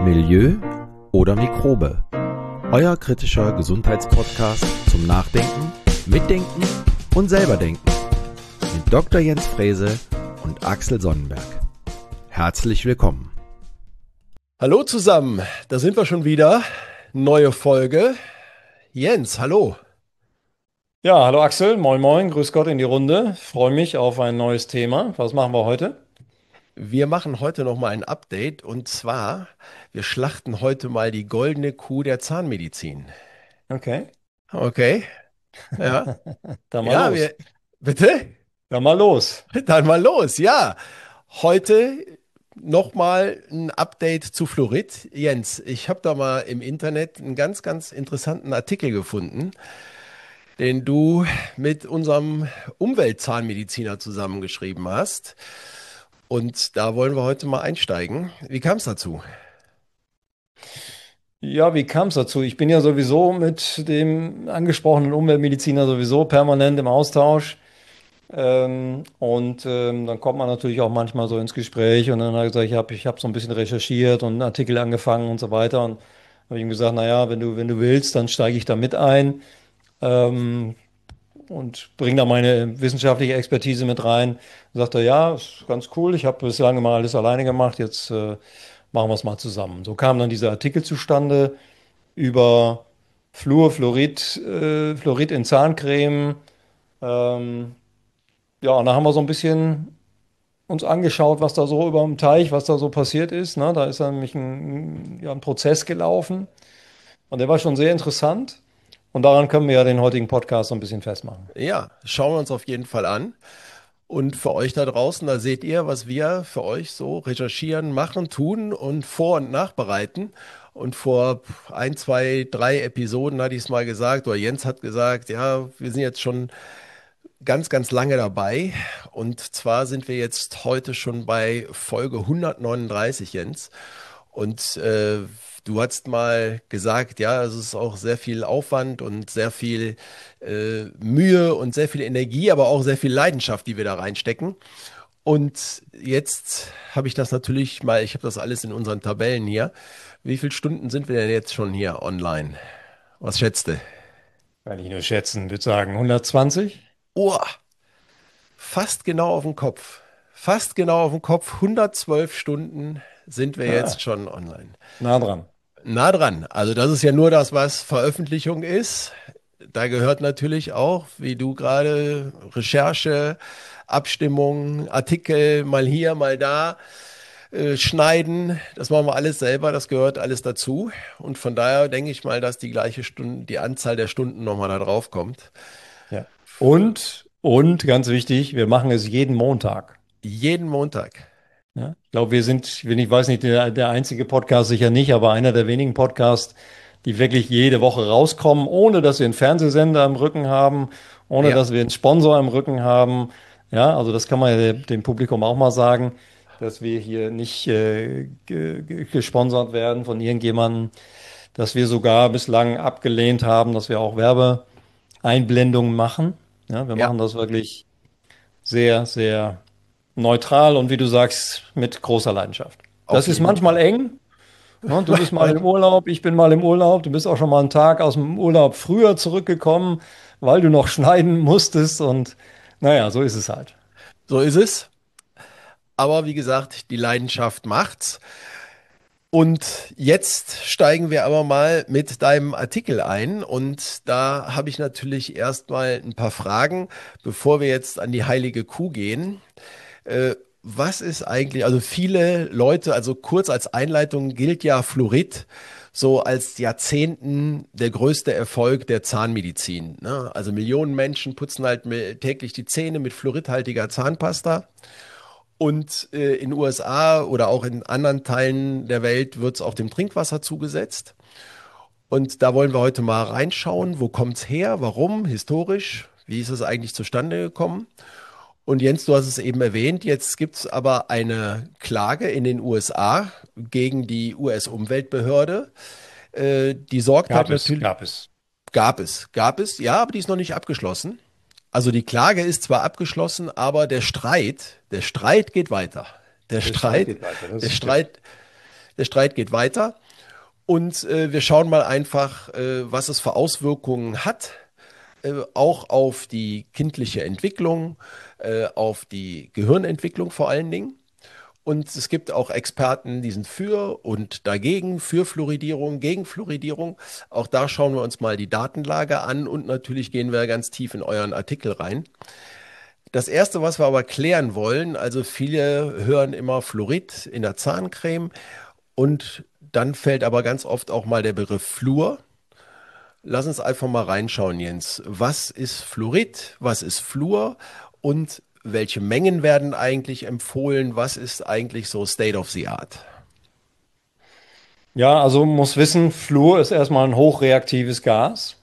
Milieu oder Mikrobe? Euer kritischer Gesundheitspodcast zum Nachdenken, Mitdenken und selberdenken mit Dr. Jens Frese und Axel Sonnenberg. Herzlich willkommen. Hallo zusammen, da sind wir schon wieder. Neue Folge. Jens, hallo. Ja, hallo Axel, moin moin, grüß Gott in die Runde. Freue mich auf ein neues Thema. Was machen wir heute? Wir machen heute nochmal ein Update und zwar, wir schlachten heute mal die goldene Kuh der Zahnmedizin. Okay, Okay, ja. dann mal Ja, los. bitte? Dann mal los. Dann mal los, ja. Heute nochmal ein Update zu Fluorid. Jens, ich habe da mal im Internet einen ganz, ganz interessanten Artikel gefunden, den du mit unserem Umweltzahnmediziner zusammengeschrieben hast. Und da wollen wir heute mal einsteigen. Wie kam es dazu? Ja, wie kam es dazu? Ich bin ja sowieso mit dem angesprochenen Umweltmediziner sowieso permanent im Austausch. Dann kommt man natürlich auch manchmal so ins Gespräch und dann hat er gesagt, ich hab so ein bisschen recherchiert und einen Artikel angefangen und so weiter. Und habe ich ihm gesagt, naja, wenn du willst, dann steige ich da mit ein. Ähm, und bringe da meine wissenschaftliche Expertise mit rein. Sagt er, ja, ist ganz cool, ich habe bislang immer alles alleine gemacht, jetzt machen wir es mal zusammen. So kam dann dieser Artikel zustande über Fluorid in Zahncreme. Ähm, ja, und da haben wir so ein bisschen uns angeschaut, was da so über dem Teich, was da so passiert ist. Ne? Da ist dann nämlich ein Prozess gelaufen und der war schon sehr interessant. Und daran können wir ja den heutigen Podcast so ein bisschen festmachen. Ja, schauen wir uns auf jeden Fall an. Und für euch da draußen, da seht ihr, was wir für euch so recherchieren, machen, tun und vor- und nachbereiten. Und vor ein, zwei, drei Episoden hatte ich es mal gesagt, oder Jens hat gesagt, ja, wir sind jetzt schon ganz, ganz lange dabei. Und zwar sind wir jetzt heute schon bei Folge 139, Jens. Und du hast mal gesagt, ja, es ist auch sehr viel Aufwand und sehr viel Mühe und sehr viel Energie, aber auch sehr viel Leidenschaft, die wir da reinstecken. Und jetzt habe ich das natürlich mal, ich habe das alles in unseren Tabellen hier. Wie viele Stunden sind wir denn jetzt schon hier online? Was schätzt du? Kann ich nur schätzen, würde sagen 120. Oh, fast genau auf den Kopf. Fast genau auf den Kopf. 112 Stunden sind wir Ah, jetzt schon online. nah dran. Nah dran. Also das ist ja nur das, was Veröffentlichung ist. Da gehört natürlich auch, wie du gerade, Recherche, Abstimmung, Artikel, mal hier, mal da, schneiden. Das machen wir alles selber. Das gehört alles dazu. Und von daher denke ich mal, dass die gleiche Stunde, die Anzahl der Stunden nochmal da drauf kommt. Ja. Und ganz wichtig, wir machen es jeden Montag. Jeden Montag. Ja? Ich glaube, wir sind, wenn ich weiß nicht, der einzige Podcast sicher nicht, aber einer der wenigen Podcasts, die wirklich jede Woche rauskommen, ohne dass wir einen Fernsehsender im Rücken haben, ohne Ja, dass wir einen Sponsor im Rücken haben. Ja, also das kann man ja dem Publikum auch mal sagen, dass wir hier nicht gesponsert werden von irgendjemandem, dass wir sogar bislang abgelehnt haben, dass wir auch Werbeeinblendungen machen. Ja, wir ja, machen das wirklich sehr, sehr neutral und wie du sagst, mit großer Leidenschaft. auf Das ist jeden manchmal Fall. eng. Ne? Du bist mal im Urlaub, ich bin mal im Urlaub. Du bist auch schon mal einen Tag aus dem Urlaub früher zurückgekommen, weil du noch schneiden musstest. Und naja, so ist es halt. So ist es. Aber wie gesagt, die Leidenschaft macht's. Und jetzt steigen wir aber mal mit deinem Artikel ein. Und da habe ich natürlich erstmal ein paar Fragen, bevor wir jetzt an die heilige Kuh gehen. Was ist eigentlich, also viele Leute, also kurz als Einleitung gilt ja Fluorid so als Jahrzehnten der größte Erfolg der Zahnmedizin. Ne? Also Millionen Menschen putzen halt täglich die Zähne mit fluoridhaltiger Zahnpasta. Und in den USA oder auch in anderen Teilen der Welt wird es auch dem Trinkwasser zugesetzt. Und da wollen wir heute mal reinschauen, wo kommt es her, warum, historisch, wie ist es eigentlich zustande gekommen? Und Jens, du hast es eben erwähnt, jetzt gibt es aber eine Klage in den USA gegen die US-Umweltbehörde. Die sorgt halt natürlich, Gab es. gab es, ja, aber die ist noch nicht abgeschlossen. Also die Klage ist zwar abgeschlossen, aber der Streit geht weiter. Der Der Streit Streit, geht weiter, der das stimmt. Streit, der Streit geht weiter. Und wir schauen mal einfach, was es für Auswirkungen hat, auch auf die kindliche Entwicklung, auf die Gehirnentwicklung vor allen Dingen. Und es gibt auch Experten, die sind für und dagegen, für Fluoridierung, gegen Fluoridierung. Auch da schauen wir uns mal die Datenlage an und natürlich gehen wir ganz tief in euren Artikel rein. Das Erste, was wir aber klären wollen, also viele hören immer Fluorid in der Zahncreme und dann fällt aber ganz oft auch mal der Begriff Fluor. Lass uns einfach mal reinschauen, Jens. Was ist Fluorid? Was ist Fluor? Und welche Mengen werden eigentlich empfohlen? Was ist eigentlich so State of the Art? Ja, also man muss wissen, Fluor ist erstmal ein hochreaktives Gas.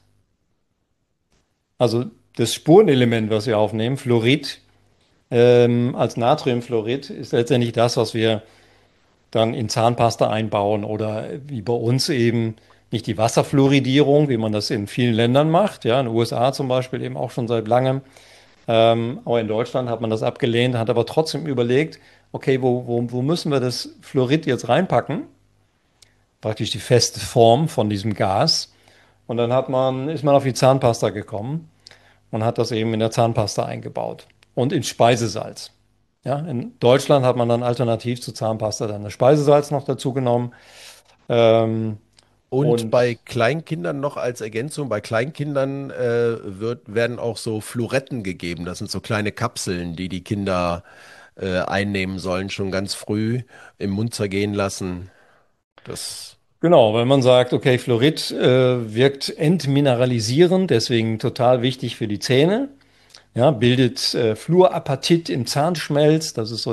Also das Spurenelement, was wir aufnehmen, Fluorid, als Natriumfluorid, ist letztendlich das, was wir dann in Zahnpasta einbauen oder wie bei uns eben nicht die Wasserfluoridierung, wie man das in vielen Ländern macht, ja, in den USA zum Beispiel eben auch schon seit langem. Aber in Deutschland hat man das abgelehnt, hat aber trotzdem überlegt, okay, wo müssen wir das Fluorid jetzt reinpacken? Praktisch die feste Form von diesem Gas. Und dann ist man auf die Zahnpasta gekommen und hat das eben in der Zahnpasta eingebaut und in Speisesalz. Ja, in Deutschland hat man dann alternativ zu Zahnpasta dann das Speisesalz noch dazu genommen. Ähm, Und bei und Kleinkindern noch als Ergänzung, bei Kleinkindern werden auch so Fluoretten gegeben. Das sind so kleine Kapseln, die die Kinder einnehmen sollen, schon ganz früh im Mund zergehen lassen. Das genau, wenn man sagt, okay, Fluorid wirkt entmineralisierend, deswegen total wichtig für die Zähne. Ja, bildet Fluorapatit im Zahnschmelz. Das ist so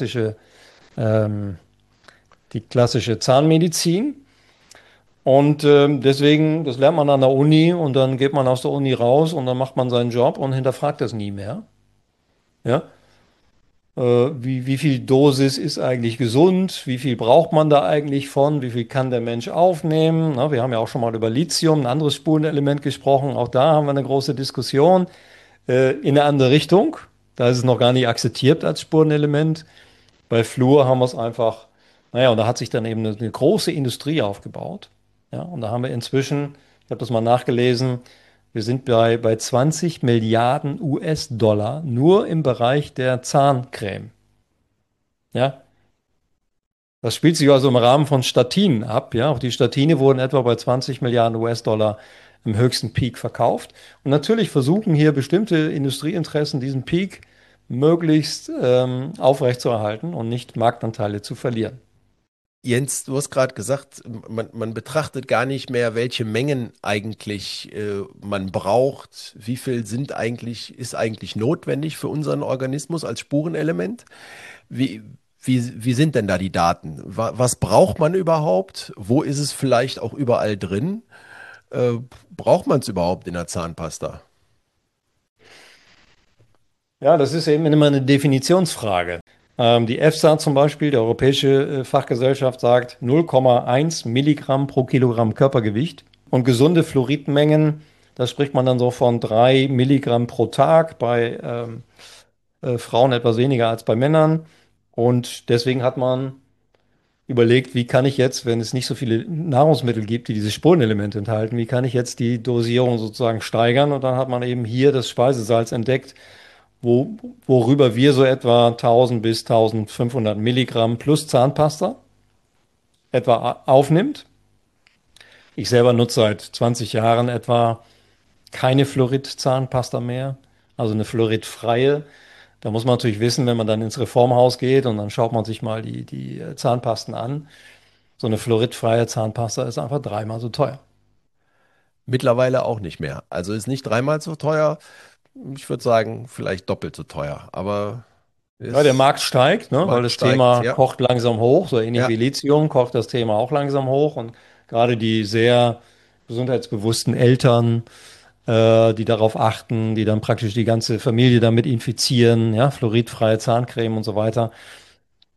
die klassische Zahnmedizin. Und deswegen, das lernt man an der Uni und dann geht man aus der Uni raus und dann macht man seinen Job und hinterfragt das nie mehr. Ja? Wie viel Dosis ist eigentlich gesund? Wie viel braucht man da eigentlich von? Wie viel kann der Mensch aufnehmen? Na, wir haben ja auch schon mal über Lithium, ein anderes Spurenelement gesprochen. Auch da haben wir eine große Diskussion in eine andere Richtung. Da ist es noch gar nicht akzeptiert als Spurenelement. Bei Fluor haben wir es einfach, naja, und da hat sich dann eben eine große Industrie aufgebaut. Ja, und da haben wir inzwischen, ich habe das mal nachgelesen, wir sind bei 20 Milliarden US-Dollar nur im Bereich der Zahncreme. Ja, das spielt sich also im Rahmen von Statinen ab. Ja, auch die Statine wurden etwa bei 20 Milliarden US-Dollar im höchsten Peak verkauft. Und natürlich versuchen hier bestimmte Industrieinteressen, diesen Peak möglichst aufrechtzuerhalten und nicht Marktanteile zu verlieren. Jens, du hast gerade gesagt, man betrachtet gar nicht mehr, welche Mengen eigentlich man braucht. Wie viel ist eigentlich notwendig für unseren Organismus als Spurenelement? Wie, wie sind denn da die Daten? Was braucht man überhaupt? Wo ist es vielleicht auch überall drin? Äh, Braucht man es überhaupt in der Zahnpasta? Ja, das ist eben immer eine Definitionsfrage. Die EFSA zum Beispiel, die Europäische Fachgesellschaft, sagt 0,1 Milligramm pro Kilogramm Körpergewicht. Und gesunde Fluoridmengen, da spricht man dann so von 3 Milligramm pro Tag, bei Frauen etwas weniger als bei Männern. Und deswegen hat man überlegt, wie kann ich jetzt, wenn es nicht so viele Nahrungsmittel gibt, die diese Spurenelemente enthalten, wie kann ich jetzt die Dosierung sozusagen steigern? Und dann hat man eben hier das Speisesalz entdeckt, worüber wir so etwa 1000 bis 1500 Milligramm plus Zahnpasta etwa aufnimmt. Ich selber nutze seit 20 Jahren etwa keine Fluorid-Zahnpasta mehr, also eine fluoridfreie. Da muss man natürlich wissen, wenn man dann ins Reformhaus geht und dann schaut man sich mal die Zahnpasten an. So eine fluoridfreie Zahnpasta ist einfach dreimal so teuer. Mittlerweile auch nicht mehr. Also ist nicht dreimal so teuer. Ich würde sagen, vielleicht doppelt so teuer. Aber Ja, der ist, Markt steigt, ne, weil Markt das steigt, Thema ja. kocht langsam hoch, so ähnlich Ja. wie Lithium kocht das Thema auch langsam hoch und gerade die sehr gesundheitsbewussten Eltern, die darauf achten, die dann praktisch die ganze Familie damit infizieren, ja, fluoridfreie Zahncreme und so weiter,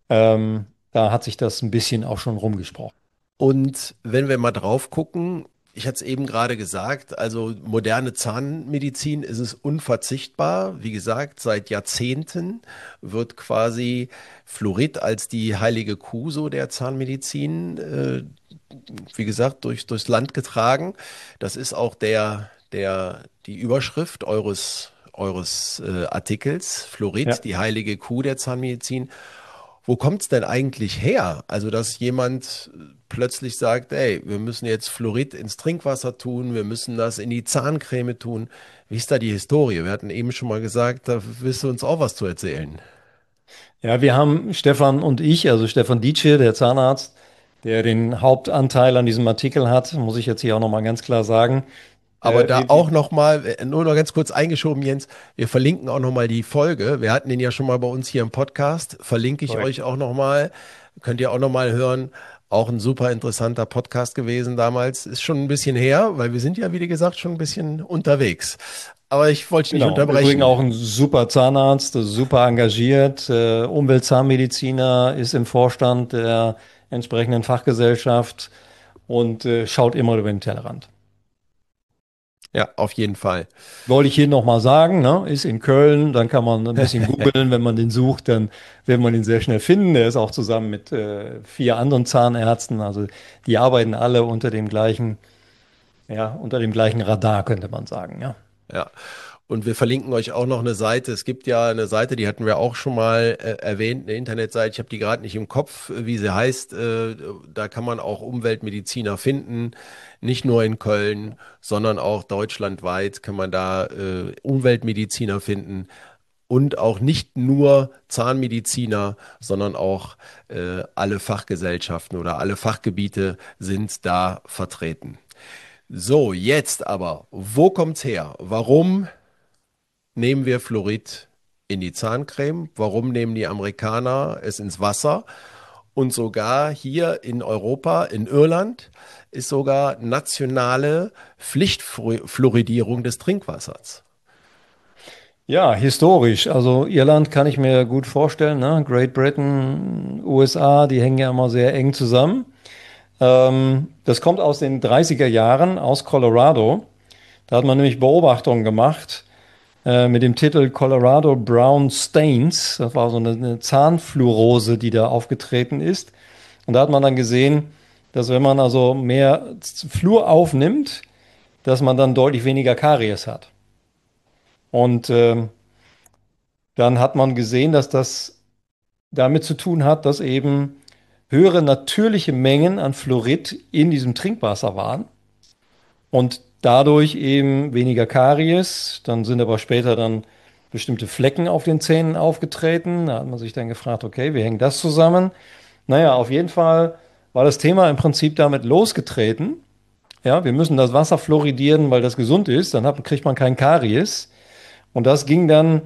da hat sich das ein bisschen auch schon rumgesprochen. Und wenn wir mal drauf gucken, Ich hatte es eben gerade gesagt, also moderne Zahnmedizin ist es unverzichtbar. Wie gesagt, seit Jahrzehnten wird quasi Fluorid als die heilige Kuh so der Zahnmedizin, wie gesagt, durchs Land getragen. Das ist auch die Überschrift eures Artikels, Ja. Fluorid, die heilige Kuh der Zahnmedizin. Wo kommt es denn eigentlich her? Also, dass jemand plötzlich sagt, ey, wir müssen jetzt Fluorid ins Trinkwasser tun, wir müssen das in die Zahncreme tun. Wie ist da die Historie? Wir hatten eben schon mal gesagt, da willst du uns auch was zu erzählen. Ja, wir haben Stefan und ich, also Stefan Dietsche, der Zahnarzt, der den Hauptanteil an diesem Artikel hat, muss ich jetzt hier auch nochmal ganz klar sagen. Aber da Wir, auch nochmal, nur noch ganz kurz eingeschoben, Jens, wir verlinken auch nochmal die Folge. Wir hatten den ja schon mal bei uns hier im Podcast, verlinke ich korrekt. euch auch nochmal. Könnt ihr auch nochmal hören. Auch ein super interessanter Podcast gewesen damals. Ist schon ein bisschen her, weil wir sind ja, wie gesagt, schon ein bisschen unterwegs. Aber ich wollte dich nicht Genau, im Übrigen unterbrechen. auch ein super Zahnarzt, super engagiert, Umweltzahnmediziner, ist im Vorstand der entsprechenden Fachgesellschaft und schaut immer über den Tellerrand. Ja, auf jeden Fall. Wollte ich hier nochmal sagen, ne? Ist in Köln, dann kann man ein bisschen googeln, wenn man den sucht, dann wird man ihn sehr schnell finden. Der ist auch zusammen mit 4 anderen Zahnärzten, also die arbeiten alle unter dem gleichen Radar, könnte man sagen, ja. Ja. Und wir verlinken euch auch noch eine Seite. Es gibt ja eine Seite, die hatten wir auch schon mal erwähnt, eine Internetseite. Ich habe die gerade nicht im Kopf, wie sie heißt. Da kann man auch Umweltmediziner finden. Nicht nur in Köln, sondern auch deutschlandweit kann man da Umweltmediziner finden. Und auch nicht nur Zahnmediziner, sondern auch alle Fachgesellschaften oder alle Fachgebiete sind da vertreten. So, jetzt aber, wo kommt's her? Warum nehmen wir Fluorid in die Zahncreme? Warum nehmen die Amerikaner es ins Wasser? Und sogar hier in Europa, in Irland, ist sogar nationale Pflichtfluoridierung des Trinkwassers. Ja, historisch. Also Irland kann ich mir gut vorstellen, ne? Great Britain, USA, die hängen ja immer sehr eng zusammen. Das kommt aus den 30er Jahren aus Colorado. Da hat man nämlich Beobachtungen gemacht mit dem Titel Colorado Brown Stains. Das war so eine Zahnfluorose, die da aufgetreten ist. Und da hat man dann gesehen, dass wenn man also mehr Fluor aufnimmt, dass man dann deutlich weniger Karies hat. Und dann hat man gesehen, dass das damit zu tun hat, dass eben höhere natürliche Mengen an Fluorid in diesem Trinkwasser waren und dadurch eben weniger Karies. Dann sind aber später dann bestimmte Flecken auf den Zähnen aufgetreten. Da hat man sich dann gefragt, okay, wie hängt das zusammen? Naja, auf jeden Fall war das Thema im Prinzip damit losgetreten. Ja, wir müssen das Wasser fluoridieren, weil das gesund ist. Kriegt man kein Karies. Und das ging dann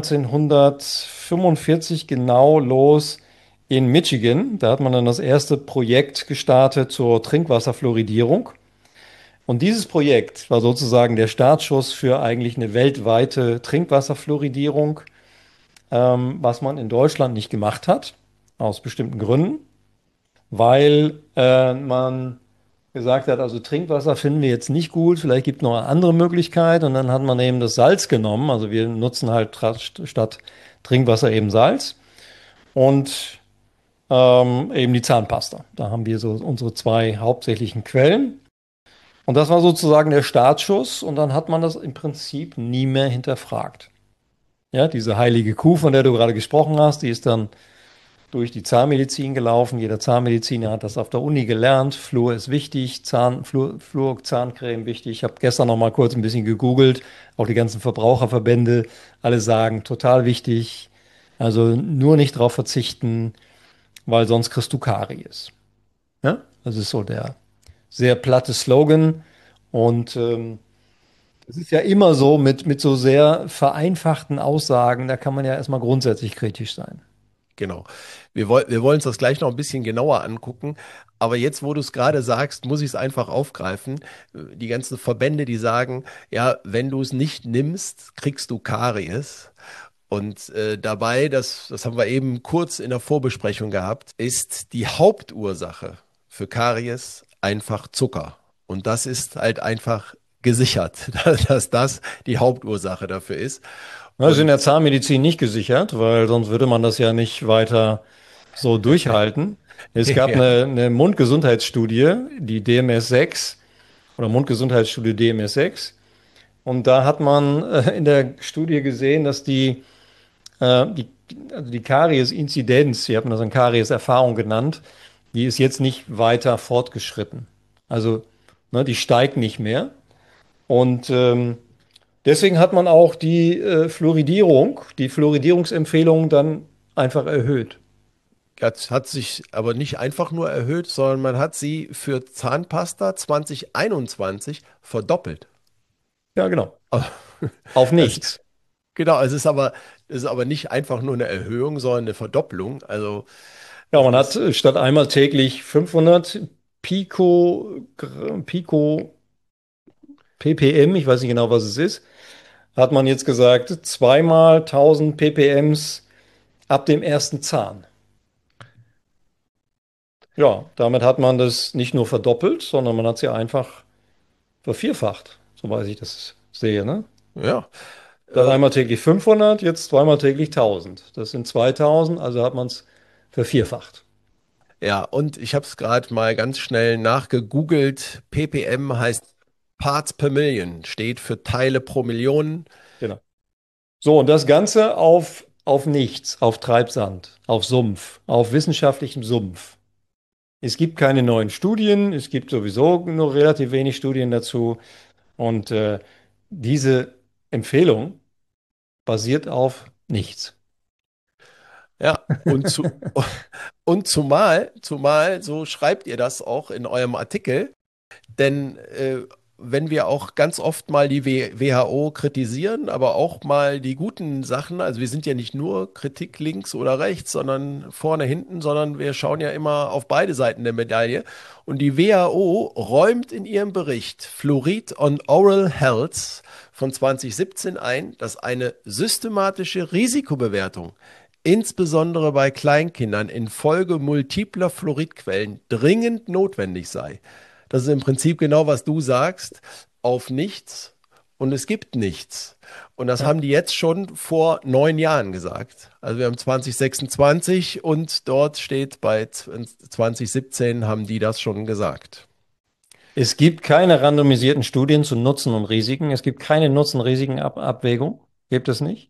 1945 genau los in Michigan. Da hat man dann das erste Projekt gestartet zur Trinkwasserfluoridierung. Und dieses Projekt war sozusagen der Startschuss für eigentlich eine weltweite Trinkwasserfluoridierung, was man in Deutschland nicht gemacht hat, aus bestimmten Gründen, weil man gesagt hat, also Trinkwasser finden wir jetzt nicht gut, vielleicht gibt es noch eine andere Möglichkeit. Und dann hat man eben das Salz genommen. Also wir nutzen halt statt Trinkwasser eben Salz und eben die Zahnpasta. Da haben wir so unsere 2 hauptsächlichen Quellen. Und das war sozusagen der Startschuss. Und dann hat man das im Prinzip nie mehr hinterfragt. Ja, diese heilige Kuh, von der du gerade gesprochen hast, die ist dann durch die Zahnmedizin gelaufen. Jeder Zahnmediziner hat das auf der Uni gelernt. Fluor ist wichtig, Fluor, Zahncreme wichtig. Ich habe gestern noch mal kurz ein bisschen gegoogelt. Auch die ganzen Verbraucherverbände, alle sagen, total wichtig. Also nur nicht drauf verzichten, weil sonst kriegst du Karies. Ja? Das ist so der sehr platte Slogan. Und es ist ja immer so mit so sehr vereinfachten Aussagen, da kann man ja erstmal grundsätzlich kritisch sein. Genau. Wir wollen uns das gleich noch ein bisschen genauer angucken. Aber jetzt, wo du es gerade sagst, muss ich es einfach aufgreifen. Die ganzen Verbände, die sagen, ja, wenn du es nicht nimmst, kriegst du Karies. Und dabei, das haben wir eben kurz in der Vorbesprechung gehabt, ist die Hauptursache für Karies einfach Zucker. Und das ist halt einfach gesichert, dass das die Hauptursache dafür ist. Das ist in Und der Zahnmedizin nicht gesichert, weil sonst würde man das ja nicht weiter so durchhalten. Es gab ja, eine Mundgesundheitsstudie, die DMS-6 oder Mundgesundheitsstudie DMS-6. Und da hat man in der Studie gesehen, dass also die Karies-Inzidenz, hier hat man das an Karies-Erfahrung genannt, die ist jetzt nicht weiter fortgeschritten. Also ne, die steigt nicht mehr. Und deswegen hat man auch die Fluoridierungsempfehlung dann einfach erhöht. das hat sich aber nicht einfach nur erhöht, sondern man hat sie für Zahnpasta 2021 verdoppelt. Ja, genau. Also, Auf Das, nichts. genau, es ist aber nicht einfach nur eine Erhöhung, sondern eine Verdoppelung. Also Ja, das man hat ist, statt einmal täglich 500 Pico ppm, ich weiß nicht genau, was es ist, hat man jetzt gesagt, zweimal 1000 ppms ab dem ersten Zahn. Ja, damit hat man das nicht nur verdoppelt, sondern man hat sie einfach vervierfacht, soweit ich das sehe, ne? ja. Statt Äh, einmal täglich 500, jetzt zweimal täglich 1000. Das sind 2000, also hat man es vervierfacht. Ja, und ich habe es gerade mal ganz schnell nachgegoogelt. ppm heißt Parts per Million, steht für Teile pro Million. Genau. So, und das Ganze auf nichts, auf Treibsand, auf Sumpf, auf wissenschaftlichem Sumpf. Es gibt keine neuen Studien, es gibt sowieso nur relativ wenig Studien dazu. Und diese Empfehlung basiert auf nichts. Ja, und zumal, so schreibt ihr das auch in eurem Artikel, denn wenn wir auch ganz oft mal die WHO kritisieren, aber auch mal die guten Sachen, also wir sind ja nicht nur Kritik links oder rechts, sondern vorne, hinten, sondern wir schauen ja immer auf beide Seiten der Medaille. Und die WHO räumt in ihrem Bericht Fluorid on Oral Health von 2017 ein, dass eine systematische Risikobewertung insbesondere bei Kleinkindern infolge multipler Fluoridquellen dringend notwendig sei. Das ist im Prinzip genau, was du sagst, auf nichts und es gibt nichts. Und das Ja. haben die jetzt schon vor 9 Jahren gesagt. Also wir haben 2026 und dort steht bei 2017 haben die das schon gesagt. Es gibt keine randomisierten Studien zu Nutzen und Risiken. Es gibt keine Nutzen-Risiken-Abwägung. Gibt es nicht.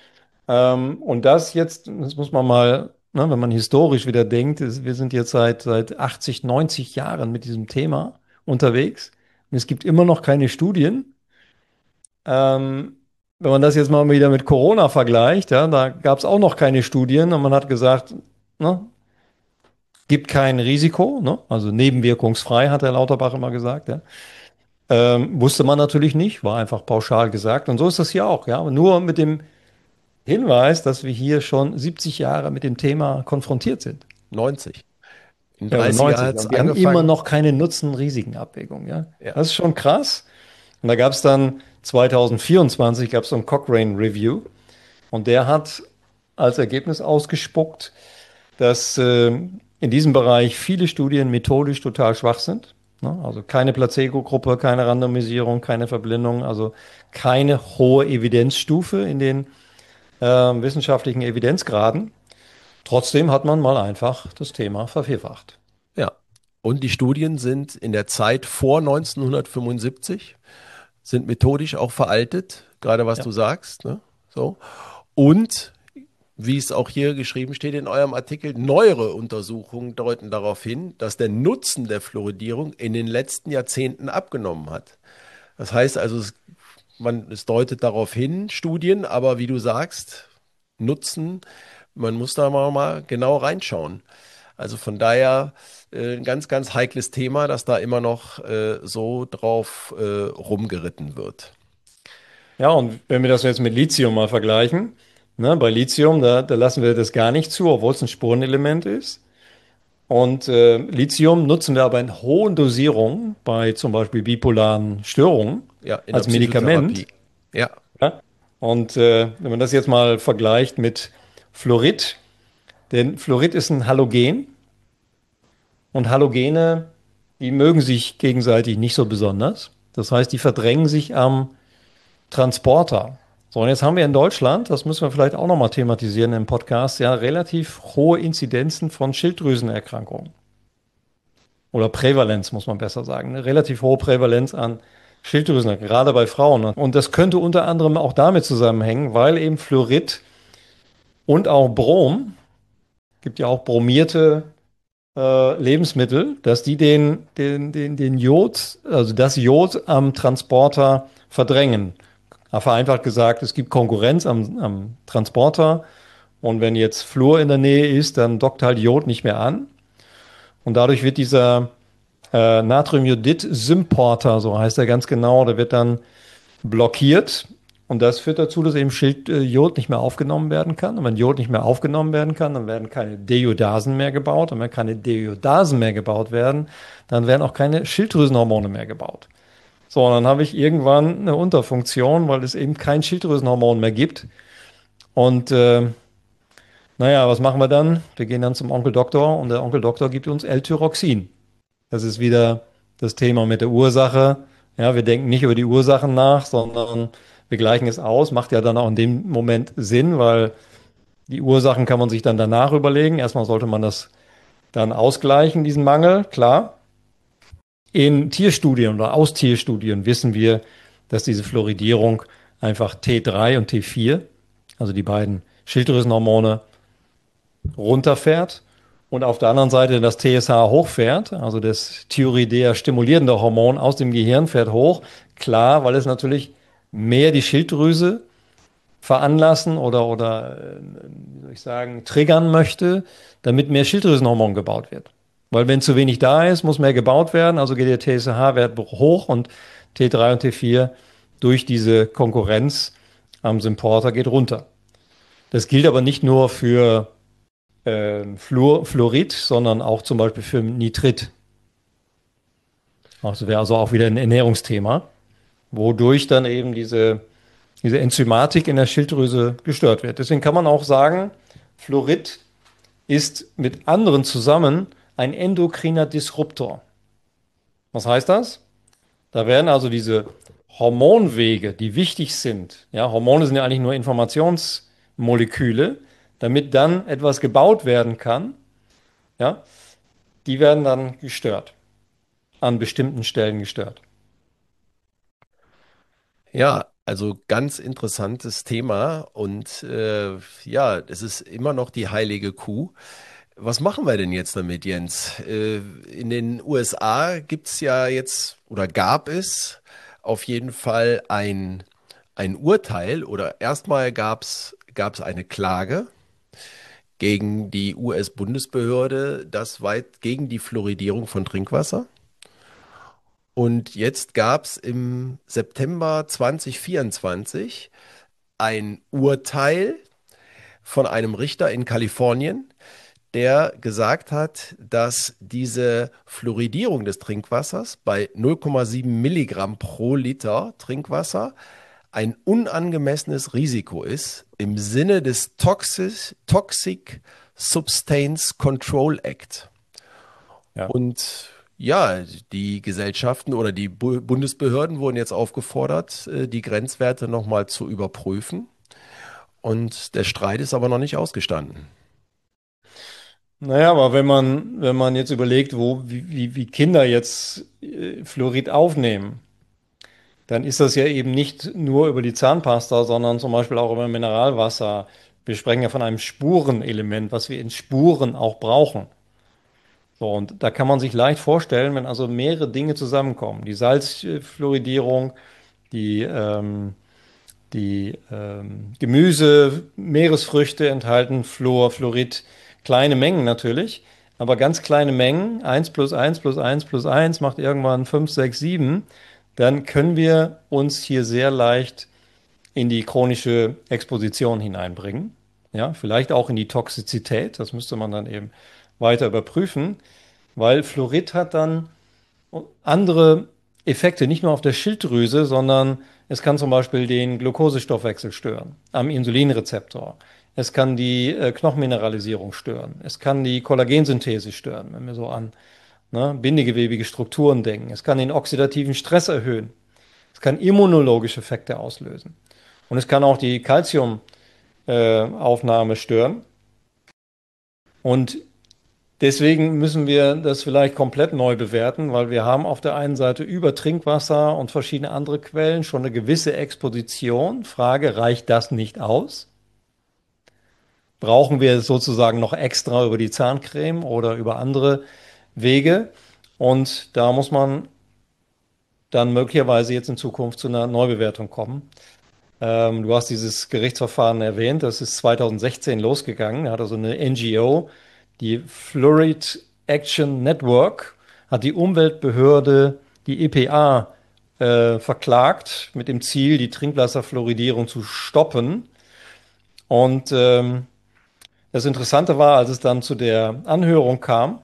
Und das jetzt, das muss man mal, ne, wenn man historisch wieder denkt, wir sind jetzt seit 80, 90 Jahren mit diesem Thema unterwegs. Und es gibt immer noch keine Studien. Ähm, Wenn man das jetzt mal wieder mit Corona vergleicht, ja, da gab es auch noch keine Studien und man hat gesagt, ne, gibt kein Risiko, ne, also nebenwirkungsfrei, hat Herr Lauterbach immer gesagt. Ja. Wusste man natürlich nicht, war einfach pauschal gesagt. Und so ist das hier auch, ja. Nur mit dem Hinweis, dass wir hier schon 70 Jahre mit dem Thema konfrontiert sind. 90. In Ja, oder 30 hat 90. es Und wir haben immer angefangen. noch keine Nutzen-Risiken-Abwägung. Ja? Ja, Das ist schon krass. Und da gab es dann 2024 gab es so ein Cochrane Review und der hat als Ergebnis ausgespuckt, dass in diesem Bereich viele Studien methodisch total schwach sind. Ne? Also keine Placebo-Gruppe, keine Randomisierung, keine Verblindung, also keine hohe Evidenzstufe in den wissenschaftlichen Evidenzgraden. Trotzdem hat man mal einfach das Thema vervierfacht. ja. Und die Studien sind in der Zeit vor 1975, sind methodisch auch veraltet, gerade was Ja. du sagst, ne? So. Und wie es auch hier geschrieben steht in eurem Artikel, neuere Untersuchungen deuten darauf hin, dass der Nutzen der Fluoridierung in den letzten Jahrzehnten abgenommen hat. Das heißt also, es deutet darauf hin, Studien, aber wie du sagst, Nutzen, man muss da mal genau reinschauen. Also von daher ein ganz, ganz heikles Thema, dass da immer noch so drauf rumgeritten wird. Ja, und wenn wir das jetzt mit Lithium mal vergleichen, ne, bei Lithium, da lassen wir das gar nicht zu, obwohl es ein Spurenelement ist. Und Lithium nutzen wir aber in hohen Dosierungen bei zum Beispiel bipolaren Störungen Ja, in der als Medikament. Psychotherapie. Ja, Ja? Und wenn man das jetzt mal vergleicht mit Fluorid, denn Fluorid ist ein Halogen und Halogene, die mögen sich gegenseitig nicht so besonders. Das heißt, die verdrängen sich am Transporter. So, und jetzt haben wir in Deutschland, das müssen wir vielleicht auch nochmal thematisieren im Podcast, ja, relativ hohe Inzidenzen von Schilddrüsenerkrankungen. Oder Prävalenz, muss man besser sagen. Eine relativ hohe Prävalenz an Schilddrüsenerkrankungen, gerade bei Frauen. Und das könnte unter anderem auch damit zusammenhängen, weil eben Fluorid und auch Brom, gibt ja auch bromierte Lebensmittel, dass die den Jod, also das Jod am Transporter verdrängen. Vereinfacht gesagt, es gibt Konkurrenz am Transporter und wenn jetzt Fluor in der Nähe ist, dann dockt halt Jod nicht mehr an und dadurch wird dieser Natriumjodid-Symporter, so heißt er ganz genau, der wird dann blockiert und das führt dazu, dass eben Jod nicht mehr aufgenommen werden kann. Und wenn Jod nicht mehr aufgenommen werden kann, dann werden keine Deiodasen mehr gebaut. Und wenn keine Deiodasen mehr gebaut werden, dann werden auch keine Schilddrüsenhormone mehr gebaut. So, und dann habe ich irgendwann eine Unterfunktion, weil es eben kein Schilddrüsenhormon mehr gibt. Und naja, was machen wir dann? Wir gehen dann zum Onkel Doktor und der Onkel Doktor gibt uns L-Tyroxin. Das ist wieder das Thema mit der Ursache. Ja, wir denken nicht über die Ursachen nach, sondern wir gleichen es aus. Macht ja dann auch in dem Moment Sinn, weil die Ursachen kann man sich dann danach überlegen. Erstmal sollte man das dann ausgleichen, diesen Mangel, klar. In Tierstudien oder aus Tierstudien wissen wir, dass diese Fluoridierung einfach T3 und T4, also die beiden Schilddrüsenhormone, runterfährt und auf der anderen Seite das TSH hochfährt, also das Thyroidea stimulierende Hormon aus dem Gehirn fährt hoch. Klar, weil es natürlich mehr die Schilddrüse veranlassen oder wie soll ich sagen, triggern möchte, damit mehr Schilddrüsenhormon gebaut wird. Weil wenn zu wenig da ist, muss mehr gebaut werden, also geht der TSH-Wert hoch und T3 und T4 durch diese Konkurrenz am Symporter geht runter. Das gilt aber nicht nur für Fluorid, sondern auch zum Beispiel für Nitrit. Das wäre also auch wieder ein Ernährungsthema, wodurch dann eben diese Enzymatik in der Schilddrüse gestört wird. Deswegen kann man auch sagen, Fluorid ist mit anderen zusammen ein endokriner Disruptor. Was heißt das? Da werden also diese Hormonwege, die wichtig sind, ja, Hormone sind ja eigentlich nur Informationsmoleküle, damit dann etwas gebaut werden kann, ja, die werden dann gestört, an bestimmten Stellen gestört. Ja, also ganz interessantes Thema und ja, es ist immer noch die heilige Kuh. Was machen wir denn jetzt damit, Jens? In den USA gibt es ja jetzt oder gab es auf jeden Fall ein Urteil oder erstmal gab's eine Klage gegen die US-Bundesbehörde, das weit gegen die Fluoridierung von Trinkwasser. Und jetzt gab es im September 2024 ein Urteil von einem Richter in Kalifornien, der gesagt hat, dass diese Fluoridierung des Trinkwassers bei 0,7 Milligramm pro Liter Trinkwasser ein unangemessenes Risiko ist im Sinne des Toxic Substance Control Act. Ja. Und ja, die Gesellschaften oder die Bundesbehörden wurden jetzt aufgefordert, die Grenzwerte nochmal zu überprüfen. Und der Streit ist aber noch nicht ausgestanden. Naja, aber wenn man jetzt überlegt, wie Kinder jetzt Fluorid aufnehmen, dann ist das ja eben nicht nur über die Zahnpasta, sondern zum Beispiel auch über Mineralwasser. Wir sprechen ja von einem Spurenelement, was wir in Spuren auch brauchen. So, und da kann man sich leicht vorstellen, wenn also mehrere Dinge zusammenkommen. Die Salzfluoridierung, die, Gemüse, Meeresfrüchte enthalten Fluor, Fluorid, kleine Mengen natürlich, aber ganz kleine Mengen, 1 plus 1 plus 1 plus 1 macht irgendwann 5, 6, 7, dann können wir uns hier sehr leicht in die chronische Exposition hineinbringen. Ja, vielleicht auch in die Toxizität, das müsste man dann eben weiter überprüfen, weil Fluorid hat dann andere Effekte, nicht nur auf der Schilddrüse, sondern es kann zum Beispiel den Glukosestoffwechsel stören, am Insulinrezeptor. Es kann die Knochenmineralisierung stören. Es kann die Kollagensynthese stören, wenn wir so an ne, bindegewebige Strukturen denken. Es kann den oxidativen Stress erhöhen. Es kann immunologische Effekte auslösen. Und es kann auch die Calciumaufnahme stören. Und deswegen müssen wir das vielleicht komplett neu bewerten, weil wir haben auf der einen Seite über Trinkwasser und verschiedene andere Quellen schon eine gewisse Exposition. Frage, reicht das nicht aus? Brauchen wir es sozusagen noch extra über die Zahncreme oder über andere Wege? Und da muss man dann möglicherweise jetzt in Zukunft zu einer Neubewertung kommen. Du hast dieses Gerichtsverfahren erwähnt, das ist 2016 losgegangen. Da hat also eine NGO, die Fluoride Action Network, hat die Umweltbehörde, die EPA, verklagt mit dem Ziel, die Trinkwasserfluoridierung zu stoppen. Und das Interessante war, als es dann zu der Anhörung kam,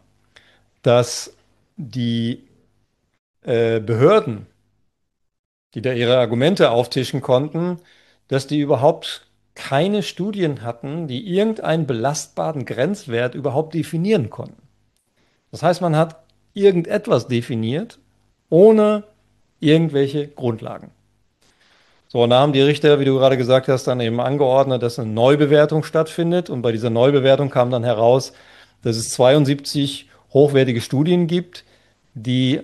dass die Behörden, die da ihre Argumente auftischen konnten, dass die überhaupt keine Studien hatten, die irgendeinen belastbaren Grenzwert überhaupt definieren konnten. Das heißt, man hat irgendetwas definiert, ohne irgendwelche Grundlagen. So, und da haben die Richter, wie du gerade gesagt hast, dann eben angeordnet, dass eine Neubewertung stattfindet. Und bei dieser Neubewertung kam dann heraus, dass es 72 hochwertige Studien gibt, die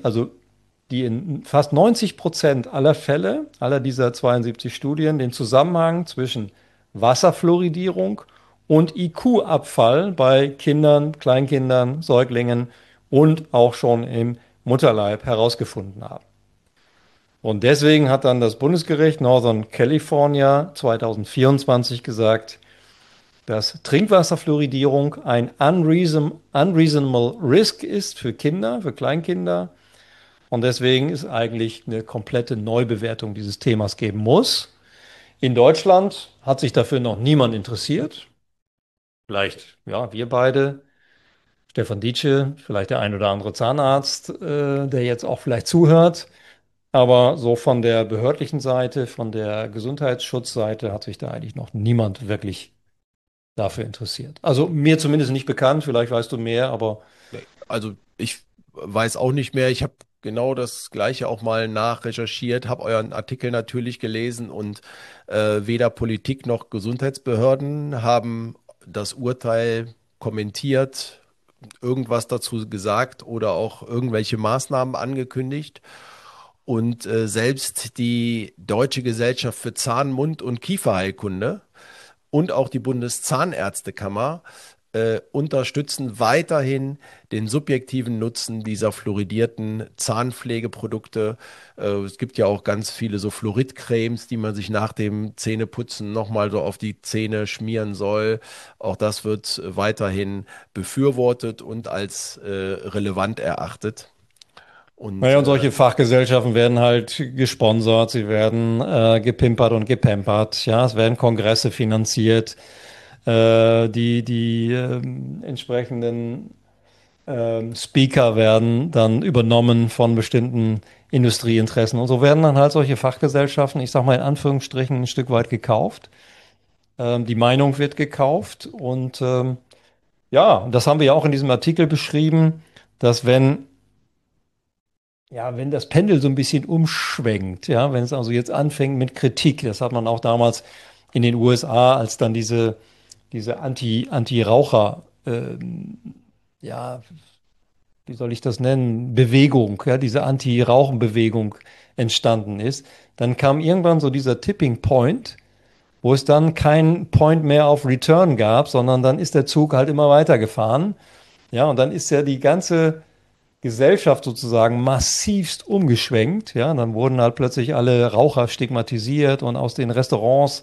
in fast 90% aller Fälle, aller dieser 72 Studien, den Zusammenhang zwischen Wasserfluoridierung und IQ-Abfall bei Kindern, Kleinkindern, Säuglingen und auch schon im Mutterleib herausgefunden haben. Und deswegen hat dann das Bundesgericht Northern California 2024 gesagt, dass Trinkwasserfluoridierung ein unreasonable risk ist für Kinder, für Kleinkinder. Und deswegen ist eigentlich eine komplette Neubewertung dieses Themas geben muss. In Deutschland hat sich dafür noch niemand interessiert. Vielleicht, ja, wir beide, Stefan Dietsche, vielleicht der ein oder andere Zahnarzt, der jetzt auch vielleicht zuhört. Aber so von der behördlichen Seite, von der Gesundheitsschutzseite hat sich da eigentlich noch niemand wirklich dafür interessiert. Also mir zumindest nicht bekannt, vielleicht weißt du mehr, aber Also ich weiß auch nicht mehr. Ich habe genau das Gleiche auch mal nachrecherchiert, habe euren Artikel natürlich gelesen und weder Politik noch Gesundheitsbehörden haben das Urteil kommentiert, irgendwas dazu gesagt oder auch irgendwelche Maßnahmen angekündigt. Und selbst die Deutsche Gesellschaft für Zahn-, Mund- und Kieferheilkunde und auch die Bundeszahnärztekammer unterstützen weiterhin den subjektiven Nutzen dieser fluoridierten Zahnpflegeprodukte. Es gibt ja auch ganz viele so Fluoridcremes, die man sich nach dem Zähneputzen nochmal so auf die Zähne schmieren soll. Auch das wird weiterhin befürwortet und als relevant erachtet. Und naja, und solche Fachgesellschaften werden halt gesponsert, sie werden gepimpert und gepampert, ja, es werden Kongresse finanziert, die entsprechenden Speaker werden dann übernommen von bestimmten Industrieinteressen. Und so werden dann halt solche Fachgesellschaften, ich sage mal in Anführungsstrichen, ein Stück weit gekauft. Die Meinung wird gekauft. Und ja, das haben wir ja auch in diesem Artikel beschrieben, dass wenn das Pendel so ein bisschen umschwenkt, ja, wenn es also jetzt anfängt mit Kritik, das hat man auch damals in den USA, als dann diese Anti-Raucher, ja, wie soll ich das nennen, Bewegung, ja, diese Anti-Rauchen-Bewegung entstanden ist, dann kam irgendwann so dieser Tipping Point, wo es dann keinen Point mehr auf Return gab, sondern dann ist der Zug halt immer weitergefahren. Ja, und dann ist ja die ganze Gesellschaft sozusagen massivst umgeschwenkt. Ja, und dann wurden halt plötzlich alle Raucher stigmatisiert und aus den Restaurants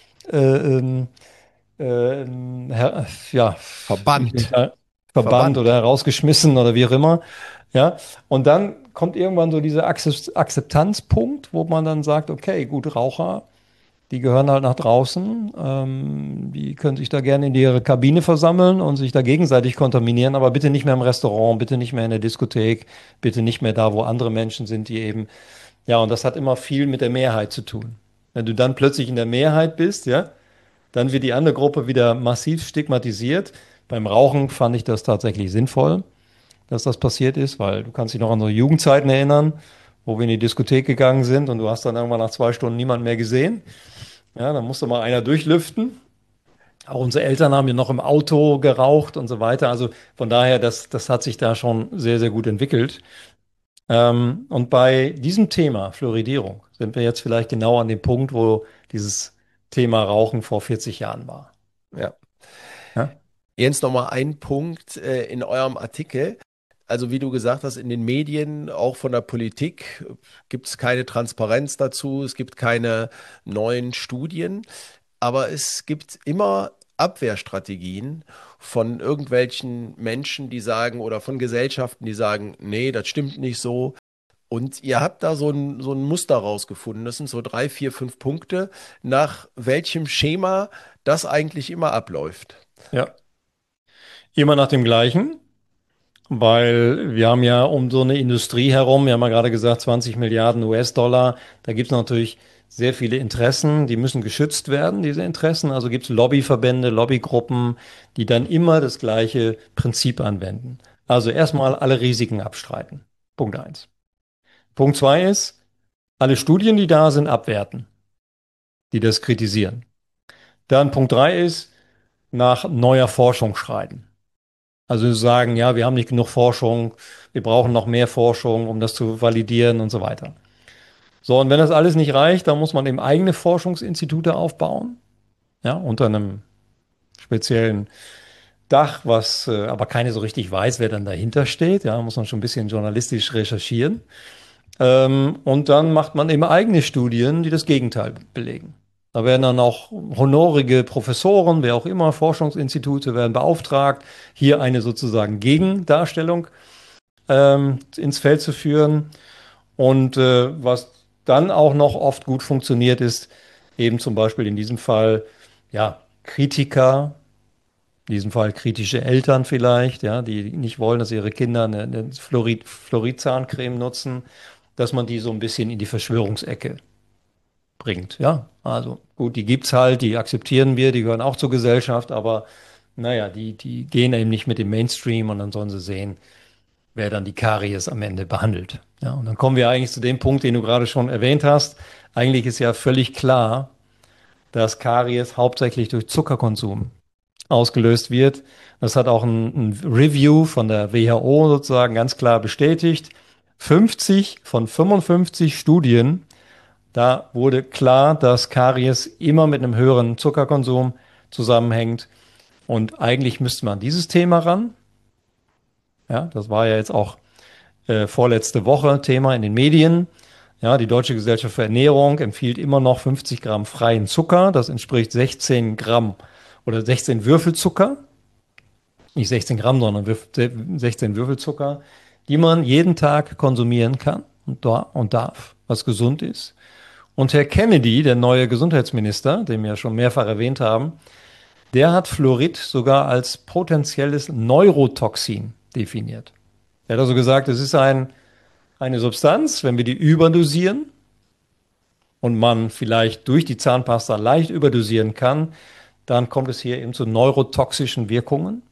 ja, verbannt. verbannt oder herausgeschmissen oder wie auch immer. Ja, und dann kommt irgendwann so dieser Akzeptanzpunkt, wo man dann sagt, okay, gut, Raucher, die gehören halt nach draußen, die können sich da gerne in ihre Kabine versammeln und sich da gegenseitig kontaminieren, aber bitte nicht mehr im Restaurant, bitte nicht mehr in der Diskothek, bitte nicht mehr da, wo andere Menschen sind, die eben, ja, und das hat immer viel mit der Mehrheit zu tun. Wenn du dann plötzlich in der Mehrheit bist, ja, dann wird die andere Gruppe wieder massiv stigmatisiert. Beim Rauchen fand ich das tatsächlich sinnvoll. dass das passiert ist, weil du kannst dich noch an unsere Jugendzeiten erinnern, wo wir in die Diskothek gegangen sind und du hast dann irgendwann nach 2 Stunden niemanden mehr gesehen. Ja, dann musste mal einer durchlüften. Auch unsere Eltern haben ja noch im Auto geraucht und so weiter. Also von daher, das hat sich da schon sehr, sehr gut entwickelt. Und bei diesem Thema Fluoridierung sind wir jetzt vielleicht genau an dem Punkt, wo dieses Thema Rauchen vor 40 Jahren war. Ja. Ja, Jens, noch mal ein Punkt in eurem Artikel. Also wie du gesagt hast, in den Medien, auch von der Politik, gibt es keine Transparenz dazu, es gibt keine neuen Studien, aber es gibt immer Abwehrstrategien von irgendwelchen Menschen, die sagen, oder von Gesellschaften, die sagen, nee, das stimmt nicht so. Und ihr habt da so ein Muster rausgefunden. Das sind so 3, 4, 5 Punkte, nach welchem Schema das eigentlich immer abläuft. ja. Immer nach dem gleichen, weil wir haben ja um so eine Industrie herum, wir haben ja gerade gesagt, 20 Milliarden US-Dollar, da gibt es natürlich sehr viele Interessen, die müssen geschützt werden, diese Interessen. Also gibt es Lobbyverbände, Lobbygruppen, die dann immer das gleiche Prinzip anwenden. Also erstmal alle Risiken abstreiten. Punkt eins. Punkt zwei ist, alle Studien, die da sind, abwerten, die das kritisieren. Dann Punkt drei ist, nach neuer Forschung schreiten. Also sagen, ja, wir haben nicht genug Forschung, wir brauchen noch mehr Forschung, um das zu validieren und so weiter. So, und wenn das alles nicht reicht, dann muss man eben eigene Forschungsinstitute aufbauen, ja, unter einem speziellen Dach, was aber keine so richtig weiß, wer dann dahinter steht. Ja, muss man schon ein bisschen journalistisch recherchieren. Und dann macht man eben eigene Studien, die das Gegenteil belegen. Da werden dann auch honorige Professoren, wer auch immer, Forschungsinstitute werden beauftragt, hier eine sozusagen Gegendarstellung ins Feld zu führen. Und was dann auch noch oft gut funktioniert, ist eben zum Beispiel in diesem Fall, ja, Kritiker, in diesem Fall kritische Eltern vielleicht, ja, die nicht wollen, dass ihre Kinder eine Fluorid-Zahncreme nutzen, dass man die so ein bisschen in die Verschwörungsecke bringt. Ja, also gut, die gibt's halt, die akzeptieren wir, die gehören auch zur Gesellschaft, aber naja, die gehen eben nicht mit dem Mainstream und dann sollen sie sehen, wer dann die Karies am Ende behandelt. Ja, und dann kommen wir eigentlich zu dem Punkt, den du gerade schon erwähnt hast. Eigentlich ist ja völlig klar, dass Karies hauptsächlich durch Zuckerkonsum ausgelöst wird. Das hat auch ein Review von der WHO sozusagen ganz klar bestätigt. 50 von 55 Studien, da wurde klar, dass Karies immer mit einem höheren Zuckerkonsum zusammenhängt. Und eigentlich müsste man dieses Thema ran. Ja, das war ja jetzt auch vorletzte Woche Thema in den Medien. Ja, die Deutsche Gesellschaft für Ernährung empfiehlt immer noch 50 Gramm freien Zucker. Das entspricht 16 Gramm oder 16 Würfelzucker. Nicht 16 Gramm, sondern 16 Würfelzucker, die man jeden Tag konsumieren kann und darf, was gesund ist. Und Herr Kennedy, der neue Gesundheitsminister, den wir ja schon mehrfach erwähnt haben, der hat Fluorid sogar als potenzielles Neurotoxin definiert. Er hat also gesagt, es ist eine Substanz, wenn wir die überdosieren und man vielleicht durch die Zahnpasta leicht überdosieren kann, dann kommt es hier eben zu neurotoxischen Wirkungen.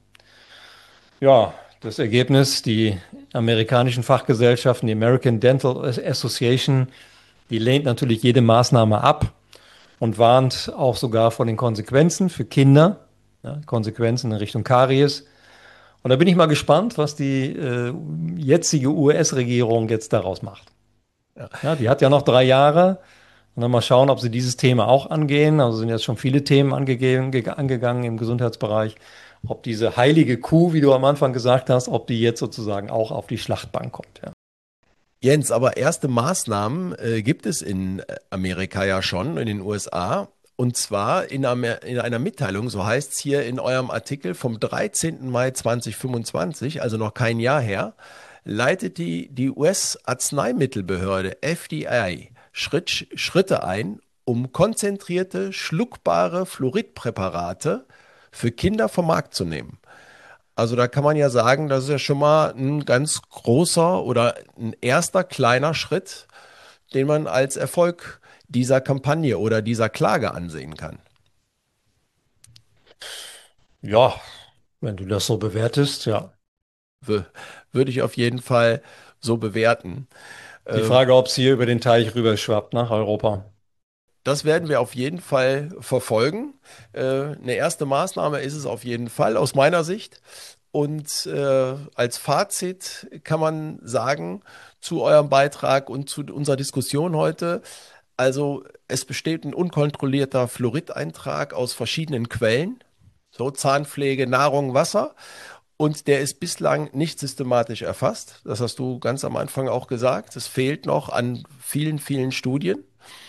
Ja, das Ergebnis, die amerikanischen Fachgesellschaften, die American Dental Association, die lehnt natürlich jede Maßnahme ab und warnt auch sogar vor den Konsequenzen für Kinder, ja, Konsequenzen in Richtung Karies. Und da bin ich mal gespannt, was die jetzige US-Regierung jetzt daraus macht. Ja, die hat ja noch 3 Jahre. Und dann mal schauen, ob sie dieses Thema auch angehen. Also sind jetzt schon viele Themen angegangen im Gesundheitsbereich. Ob diese heilige Kuh, wie du am Anfang gesagt hast, ob die jetzt sozusagen auch auf die Schlachtbank kommt. Ja. Jens, aber erste Maßnahmen gibt es in Amerika ja schon, in den USA. Und zwar in einer Mitteilung, so heißt es hier in eurem Artikel vom 13. Mai 2025, also noch kein Jahr her, leitet die US-Arzneimittelbehörde FDA Schritte ein, um konzentrierte, schluckbare Fluoridpräparate für Kinder vom Markt zu nehmen. Also da kann man ja sagen, das ist ja schon mal ein ganz großer oder ein erster kleiner Schritt, den man als Erfolg dieser Kampagne oder dieser Klage ansehen kann. Ja, wenn du das so bewertest, ja. Würde ich auf jeden Fall so bewerten. Die Frage, ob es hier über den Teich rüberschwappt nach Europa. Das werden wir auf jeden Fall verfolgen. Eine erste Maßnahme ist es auf jeden Fall aus meiner Sicht. Und als Fazit kann man sagen zu eurem Beitrag und zu unserer Diskussion heute, also es besteht ein unkontrollierter Fluorideintrag aus verschiedenen Quellen, so Zahnpflege, Nahrung, Wasser. Und der ist bislang nicht systematisch erfasst. Das hast du ganz am Anfang auch gesagt. Es fehlt noch an vielen, vielen Studien.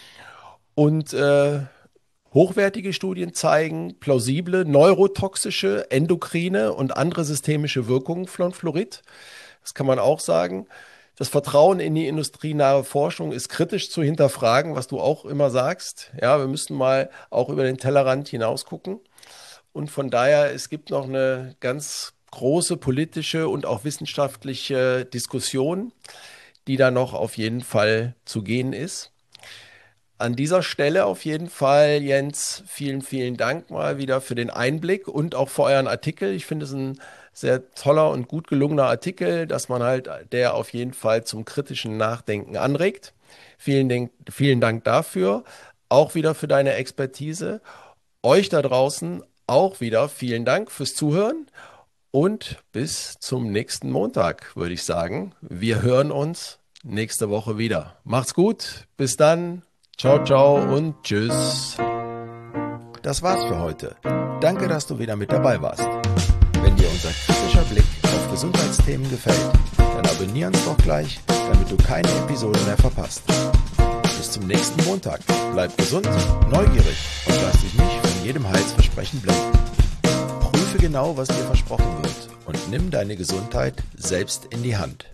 Und hochwertige Studien zeigen plausible neurotoxische, endokrine und andere systemische Wirkungen von Fluorid. Das kann man auch sagen. Das Vertrauen in die industrienahe Forschung ist kritisch zu hinterfragen, was du auch immer sagst. Ja, wir müssen mal auch über den Tellerrand hinaus gucken. Und von daher, es gibt noch eine ganz große politische und auch wissenschaftliche Diskussion, die da noch auf jeden Fall zu gehen ist. An dieser Stelle auf jeden Fall, Jens, vielen, vielen Dank mal wieder für den Einblick und auch für euren Artikel. Ich finde es ein sehr toller und gut gelungener Artikel, dass man halt der auf jeden Fall zum kritischen Nachdenken anregt. Vielen Dank dafür. Auch wieder für deine Expertise. Euch da draußen auch wieder vielen Dank fürs Zuhören und bis zum nächsten Montag, würde ich sagen. Wir hören uns nächste Woche wieder. Macht's gut. Bis dann. Ciao, ciao und tschüss. Das war's für heute. Danke, dass du wieder mit dabei warst. Wenn dir unser kritischer Blick auf Gesundheitsthemen gefällt, dann abonnier uns doch gleich, damit du keine Episode mehr verpasst. Bis zum nächsten Montag. Bleib gesund, neugierig und lass dich nicht von jedem Heilsversprechen blenden. Prüfe genau, was dir versprochen wird und nimm deine Gesundheit selbst in die Hand.